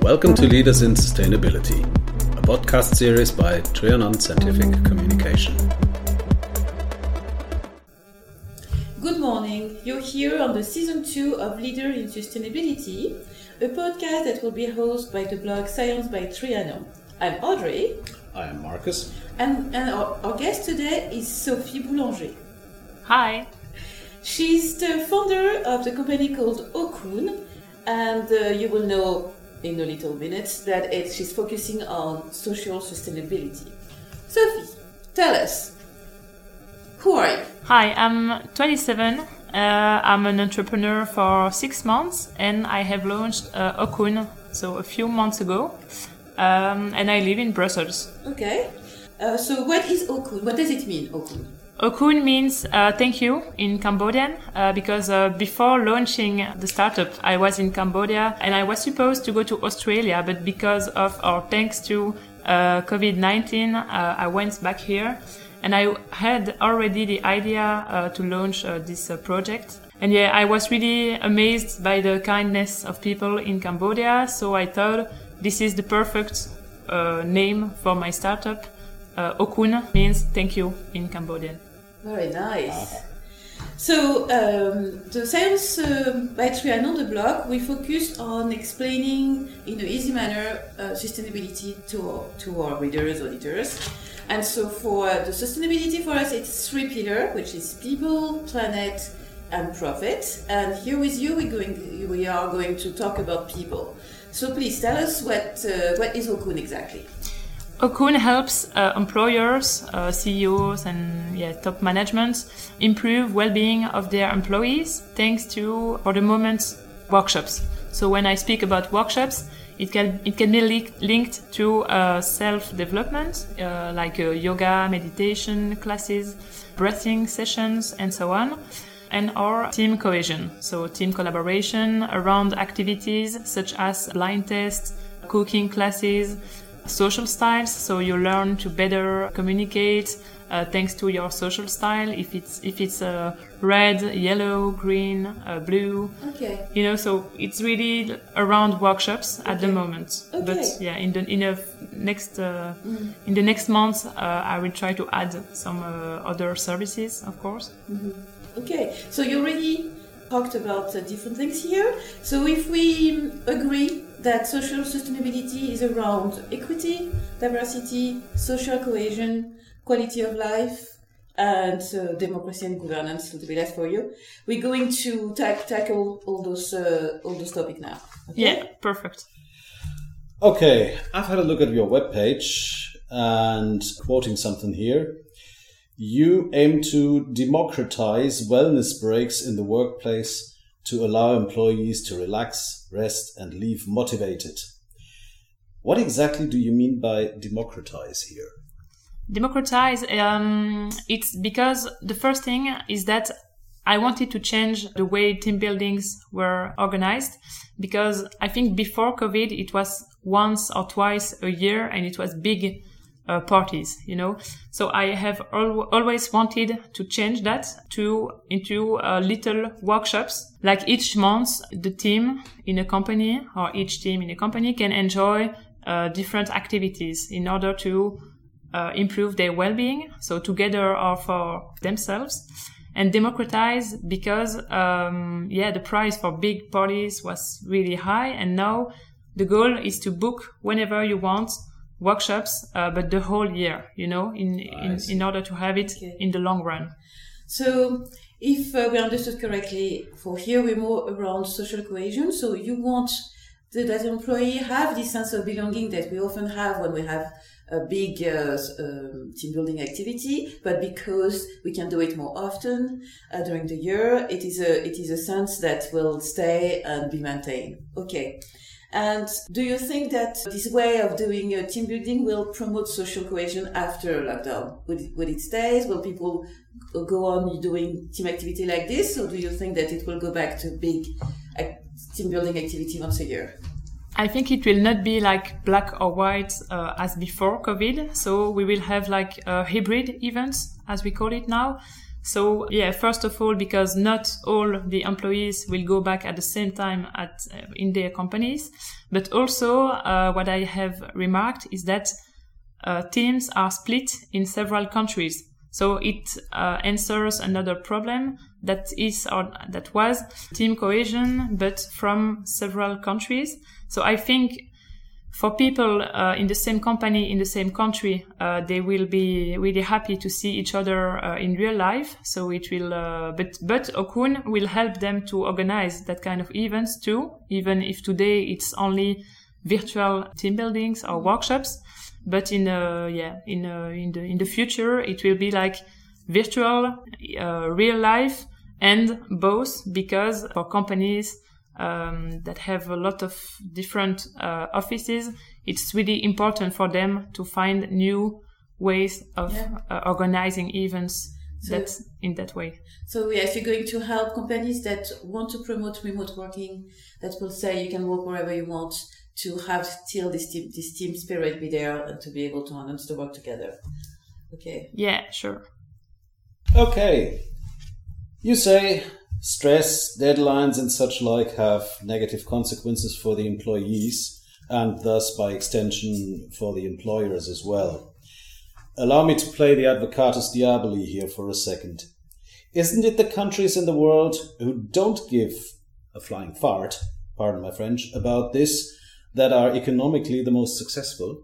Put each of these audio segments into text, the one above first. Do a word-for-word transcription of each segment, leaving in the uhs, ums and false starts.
Welcome to Leaders in Sustainability, a podcast series by Trianon Scientific Communication. Good morning. You're here on the season two of Leader in Sustainability, a podcast that will be hosted by the blog Science by Trianon. I'm Audrey. I am Marcus. And, and our, our guest today is Sophie Boulanger. Hi. She's the founder of the company called Okun, and uh, you will know in a little minute that it, she's focusing on social sustainability. Sophie, tell us, who are you? Hi, I'm twenty-seven. Uh, I'm an entrepreneur for six months, and I have launched uh, Okun so a few months ago, um, and I live in Brussels. Okay. Uh, so what is Okun? What does it mean, Okun? Okun means uh, thank you in Cambodian, uh, because uh, before launching the startup, I was in Cambodia and I was supposed to go to Australia, but because of or thanks to uh, covid nineteen, uh, I went back here. And I had already the idea uh, to launch uh, this uh, project. And yeah, I was really amazed by the kindness of people in Cambodia. So I thought this is the perfect uh, name for my startup. Uh, Okun means thank you in Cambodian. Very nice. So, um, the Science uh, by Trianon, the blog, we focused on explaining in an easy manner uh, sustainability to our, to our readers, auditors. And so for uh, the sustainability for us, it's three pillars, which is people, planet, and profit. And here with you, we're going, we are going to talk about people. So please tell us what uh, what is Okun exactly? Okun helps uh, employers, uh, C E Os, and yeah, top management improve well-being of their employees thanks to, for the moment, workshops. So when I speak about workshops, it can it can be li- linked to uh, self-development, uh, like uh, yoga, meditation classes, breathing sessions, and so on, and or team cohesion, so team collaboration around activities such as blind tests, cooking classes, social styles, so you learn to better communicate uh, thanks to your social style, if it's if it's uh, red, yellow, green, uh, blue. Okay. You know, so it's really around workshops at okay. the moment. Okay. But yeah, in the in a next uh, mm. in the next month, uh, I will try to add some uh, other services, of course. Mm-hmm. Okay. So you already talked about uh, different things here. So if we agree that social sustainability is around equity, diversity, social cohesion, quality of life, and uh, democracy and governance, to be left for you, we're going to ta- tackle all those uh, all those topics now. Okay? Yeah, perfect. Okay, I've had a look at your webpage and quoting something here. You aim to democratize wellness breaks in the workplace to allow employees to relax, rest, and leave motivated. What exactly do you mean by democratize here? Democratize, um, it's because the first thing is that I wanted to change the way team buildings were organized, because I think before COVID it was once or twice a year and it was big Uh, parties, you know. So I have al- always wanted to change that to into uh, little workshops. Like each month, the team in a company or each team in a company can enjoy uh, different activities in order to uh, improve their well-being. So together or for themselves. And democratize because, um, yeah, the price for big parties was really high. And now the goal is to book whenever you want workshops, uh, but the whole year, you know, in in, in order to have it okay. in the long run. So, if uh, we understood correctly, for here we're more around social cohesion. So you want the, that employee have this sense of belonging that we often have when we have a big uh, um, team building activity, but because we can do it more often uh, during the year, it is a it is a sense that will stay and be maintained. Okay. And do you think that this way of doing uh, team building will promote social cohesion after lockdown? Will it, will it stay? Will people go on doing team activity like this? Or do you think that it will go back to big uh, team building activity once a year? I think it will not be like black or white uh, as before COVID. So we will have like uh, hybrid events, as we call it now. So yeah, first of all, because not all the employees will go back at the same time at uh, in their companies, but also uh, what I have remarked is that uh, teams are split in several countries. So it uh, answers another problem that is or that was team cohesion, but from several countries. So I think for people uh, in the same company, in the same country, uh, they will be really happy to see each other uh, in real life. So it will, uh, but but Okun will help them to organize that kind of events too, even if today it's only virtual team buildings or workshops. But in uh, yeah in uh, in the in the future, it will be like virtual, uh, real life, and both, because for companies Um, that have a lot of different uh, offices, it's really important for them to find new ways of yeah. uh, organizing events so, that's in that way. So yes, you're going to help companies that want to promote remote working, that will say you can work wherever you want, to have still this team, this team spirit be there and to be able to announce the work together. Okay. Yeah, sure. Okay. You say stress, deadlines and such like have negative consequences for the employees and thus by extension for the employers as well. Allow me to play the advocatus diaboli here for a second. Isn't it the countries in the world who don't give a flying fart, pardon my French, about this that are economically the most successful?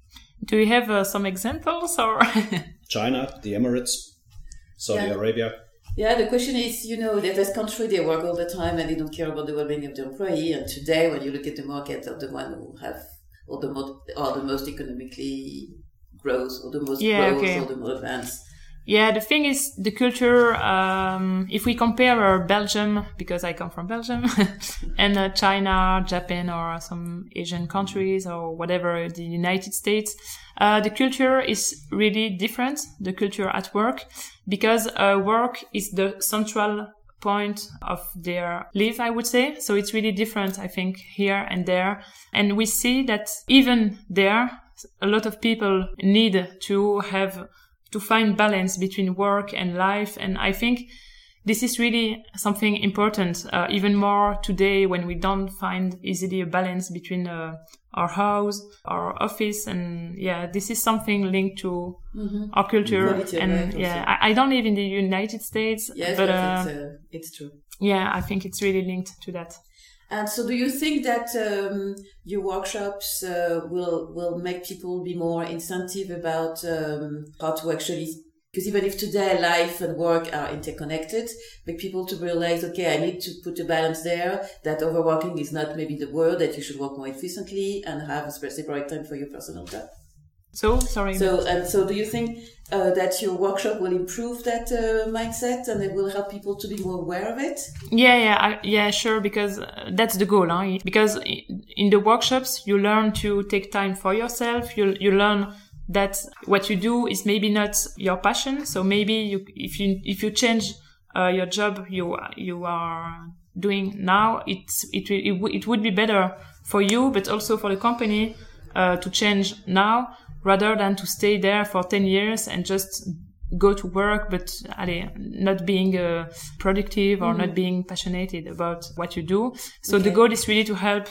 Do you have uh, some examples or? China, the Emirates, Saudi yeah. Arabia. Yeah, the question is, you know, that this country, they work all the time and they don't care about the well-being of the employee. And today, when you look at the market of the one who have or the most, or the most economically growth or the most yeah, growth okay. or the most advanced. Yeah, the thing is, the culture, um, if we compare uh, Belgium, because I come from Belgium, and uh, China, Japan, or some Asian countries, or whatever, the United States, uh, the culture is really different, the culture at work, because uh, work is the central point of their life, I would say. So it's really different, I think, here and there. And we see that even there, a lot of people need to have to find balance between work and life. And I think this is really something important, uh, even more today when we don't find easily a balance between uh, our house, our office. And yeah, this is something linked to mm-hmm. our culture. And yeah, I, I don't live in the United States, yes, but, but uh, it's, uh, it's true. Yeah, I think it's really linked to that. And so do you think that um, your workshops uh, will will make people be more incentive about um, how to actually, because even if today life and work are interconnected, make people to realize, okay, I need to put a balance there, that overworking is not maybe the word, that you should work more efficiently and have a separate time for your personal job. So, sorry. So, and so do you think uh, that your workshop will improve that uh, mindset and it will help people to be more aware of it? Yeah, yeah, I, yeah, sure, because uh, that's the goal. Huh? Because in the workshops, you learn to take time for yourself. You you learn that what you do is maybe not your passion. So maybe you, if you if you change uh, your job you you are doing now, it's it it it, it would be better for you, but also for the company uh, to change now, rather than to stay there for ten years and just go to work, but allez, not being uh, productive or mm. not being passionate about what you do. So okay. The goal is really to help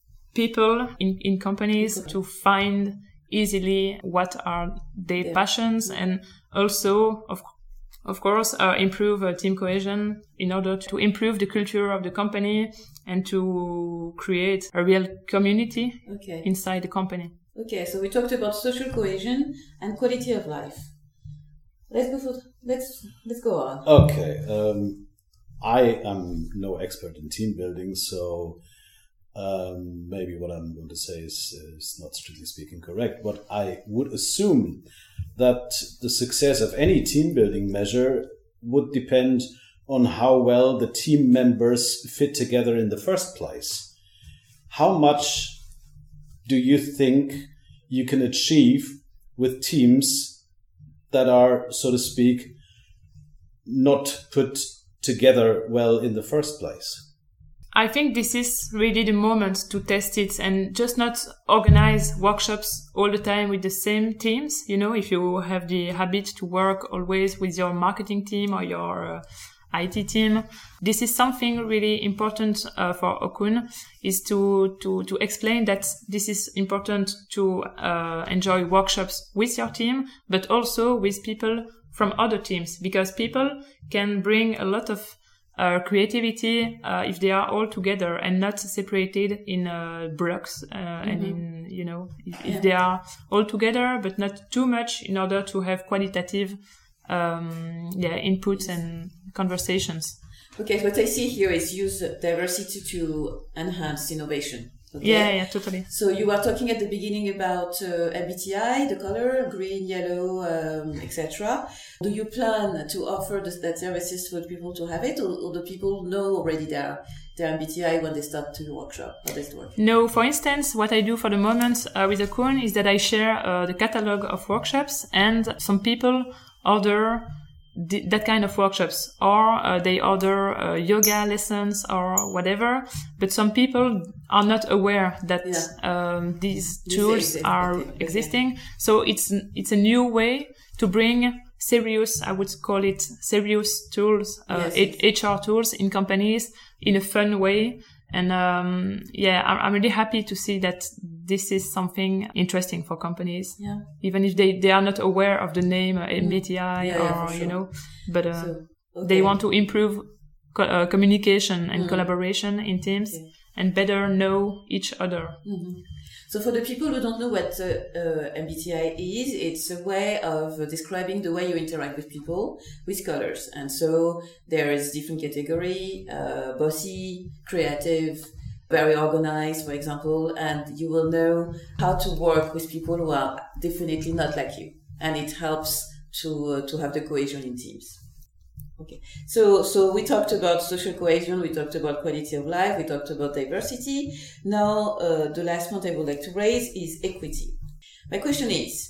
people in, in companies okay. to find easily what are their yeah. passions, and also, of, of course, uh, improve uh, team cohesion in order to improve the culture of the company and to create a real community okay. inside the company. Okay, so we talked about social cohesion and quality of life. Let's go for, let's let's go on. Okay, um, I am no expert in team building, so um, maybe what I'm going to say is, is not strictly speaking correct. But I would assume that the success of any team building measure would depend on how well the team members fit together in the first place. How much do you think you can achieve with teams that are, so to speak, not put together well in the first place? I think this is really the moment to test it and just not organize workshops all the time with the same teams. You know, if you have the habit to work always with your marketing team or your uh, I T team, this is something really important uh, for Okun, is to, to, to explain that this is important to uh, enjoy workshops with your team, but also with people from other teams, because people can bring a lot of Uh, creativity uh, if they are all together and not separated in uh, blocks uh, mm-hmm. and in, you know, if, yeah. if they are all together but not too much, in order to have qualitative um, yeah, inputs and conversations. Okay, what I see here is use diversity to enhance innovation. Okay? Yeah, yeah, totally. So you were talking at the beginning about uh, M B T I, the color, green, yellow, um, et cetera. Do you plan to offer this, that services for people to have it, or, or do people know already their their M B T I when they start to workshop? How does it work? No, for instance, what I do for the moment uh, with Okun is that I share uh, the catalog of workshops, and some people order th- that kind of workshops, or uh, they order uh, yoga lessons or whatever. But some people are not aware that yeah. um, these tools exist, are okay. existing. So it's it's a new way to bring serious, I would call it serious tools, uh, yes, yes. H R tools in companies in a fun way. And um, yeah, I'm, I'm really happy to see that this is something interesting for companies, yeah. even if they, they are not aware of the name uh, M B T I yeah, or, yeah, sure. you know, but uh, so, okay. they want to improve co- uh, communication and mm. collaboration in teams okay. and better know each other. Mm-hmm. So for the people who don't know what uh, uh, M B T I is, it's a way of uh, describing the way you interact with people with colors. And so there is different category, uh, bossy, creative, very organized, for example, and you will know how to work with people who are definitely not like you. And it helps to uh, to have the cohesion in teams. Okay, so so we talked about social cohesion, we talked about quality of life, we talked about diversity. Now, uh, the last point I would like to raise is equity. My question is,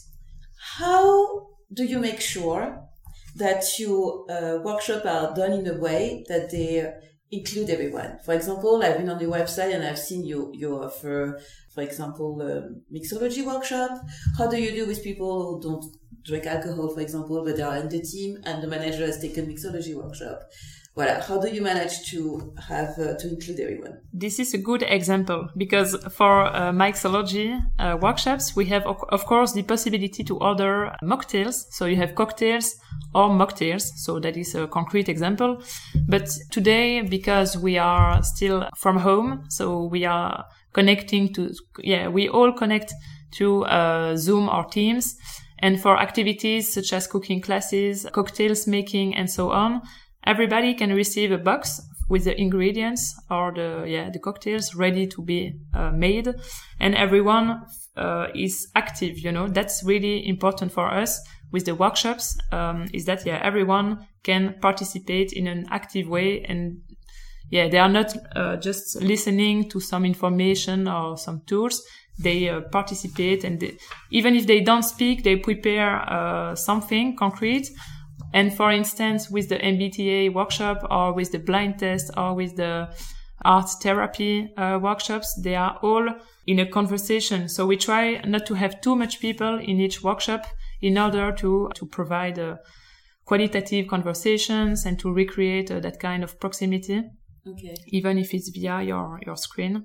how do you make sure that your uh, workshops are done in a way that they include everyone? For example, I've been on the website and I've seen you, you offer, for example, a mixology workshop. How do you do with people who don't drink alcohol, for example, but they are in the team and the manager has taken mixology workshop? Voilà. How do you manage to have uh, to include everyone? This is a good example, because for uh, mixology uh, workshops, we have, of course, the possibility to order mocktails. So you have cocktails or mocktails. So that is a concrete example. But today, because we are still from home, so we are connecting to, yeah, we all connect to uh, Zoom or Teams. And for activities such as cooking classes, cocktails making, and so on, everybody can receive a box with the ingredients or the yeah the cocktails ready to be uh, made, and everyone uh, is active. You know, that's really important for us with the workshops. Um, is that yeah everyone can participate in an active way, and yeah they are not uh, just listening to some information or some tools. They uh, participate, and they, even if they don't speak, they prepare uh, something concrete. And for instance, with the M B T I workshop, or with the blind test, or with the art therapy uh, workshops, they are all in a conversation. So we try not to have too much people in each workshop in order to, to provide uh, qualitative conversations and to recreate uh, that kind of proximity. Okay. Even if it's via your, your screen.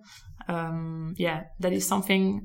Um, yeah, that is something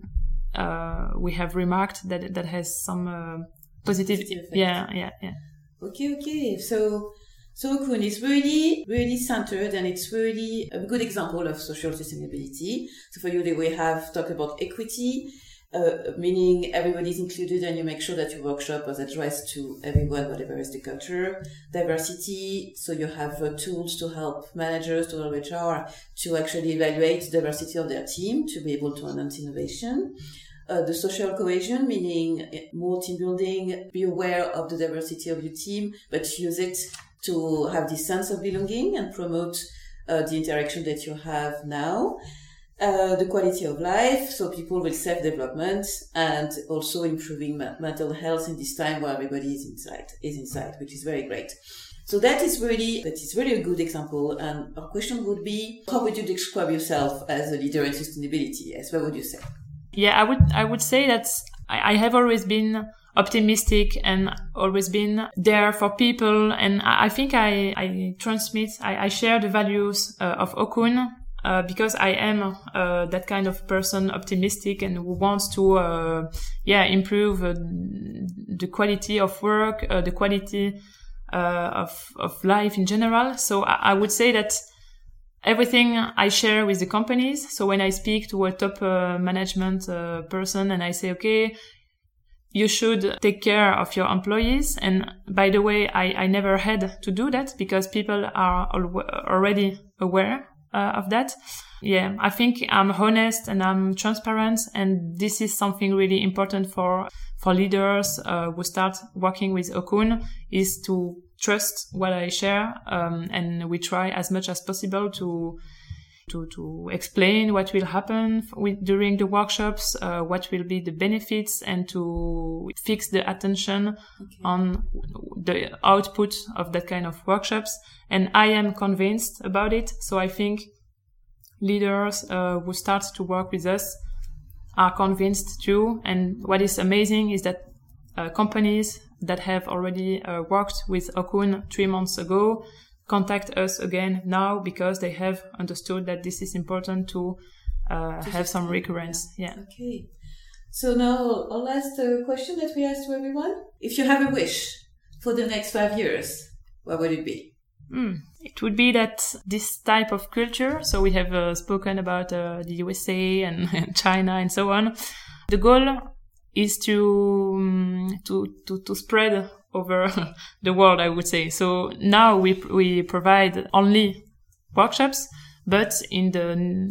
uh, we have remarked that that has some uh, positive, positive effect. Yeah, yeah, yeah. Okay, okay. So, so Okun is really, really centered, and it's really a good example of social sustainability. So for you, we have talked about equity, uh, meaning everybody's included, and you make sure that your workshop is addressed to everyone, whatever is the culture. Diversity, so you have uh, tools to help managers, to help H R, to actually evaluate the diversity of their team, to be able to enhance innovation. Uh, the social cohesion, meaning more team building, be aware of the diversity of your team, but use it to have this sense of belonging and promote uh, the interaction that you have now. Uh, the quality of life, so people will self-development, and also improving ma- mental health in this time where everybody is inside, is inside, which is very great. So that is really, that is really a good example. And our question would be, how would you describe yourself as a leader in sustainability? Yes, what would you say? Yeah, I would, I would say that I, I have always been optimistic and always been there for people. And I, I think I, I transmit, I, I share the values uh, of Okun. Uh, because I am uh, that kind of person, optimistic and who wants to, uh, yeah, improve uh, the quality of work, uh, the quality uh, of of life in general. So I, I would say that everything I share with the companies. So when I speak to a top uh, management uh, person and I say, okay, you should take care of your employees. And by the way, I, I never had to do that because people are al- already aware Uh, of that. Yeah, I think I'm honest and I'm transparent, and this is something really important for for leaders uh, who start working with Okun, is to trust what I share, um, and we try as much as possible to to to explain what will happen with, during the workshops, uh, what will be the benefits, and to fix the attention okay. on the output of that kind of workshops. And I am convinced about it. So I think leaders uh, who start to work with us are convinced too. And what is amazing is that uh, companies that have already uh, worked with Okun three months ago contact us again now because they have understood that this is important to uh, have some recurrence. Yeah. Okay. So now our last uh, question that we ask to everyone. If you have a wish for the next five years, what would it be? Mm. It would be that this type of culture, so we have uh, spoken about uh, the U S A and China and so on. The goal is to, um, to, to, to spread over the world, I would say. So now we we provide only workshops, but in the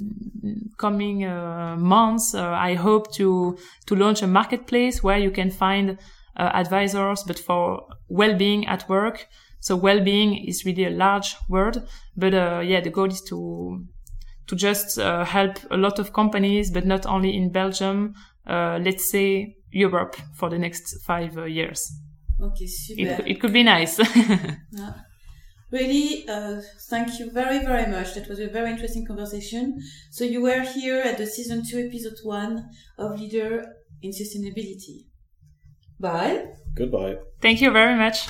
coming uh, months, uh, I hope to to launch a marketplace where you can find uh, advisors, but for well-being at work. So well-being is really a large word, but uh, yeah, the goal is to to just uh, help a lot of companies, but not only in Belgium. Uh, let's say Europe for the next five uh, years. Okay, super. It, it could be nice. Yeah. Really, uh, thank you very, very much. That was a very interesting conversation. So you were here at the season two, episode one of Leader in Sustainability. Bye. Goodbye. Thank you very much.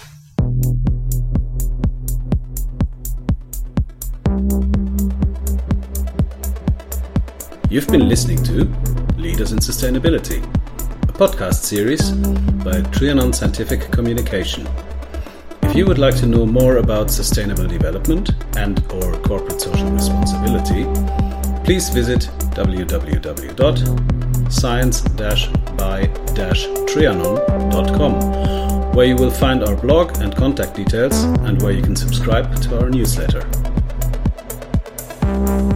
You've been listening to Leaders in Sustainability, a podcast series by Trianon Scientific Communication. If you would like to know more about sustainable development and or corporate social responsibility, please visit w w w dot science dash by dash trianon dot com, where you will find our blog and contact details and where you can subscribe to our newsletter.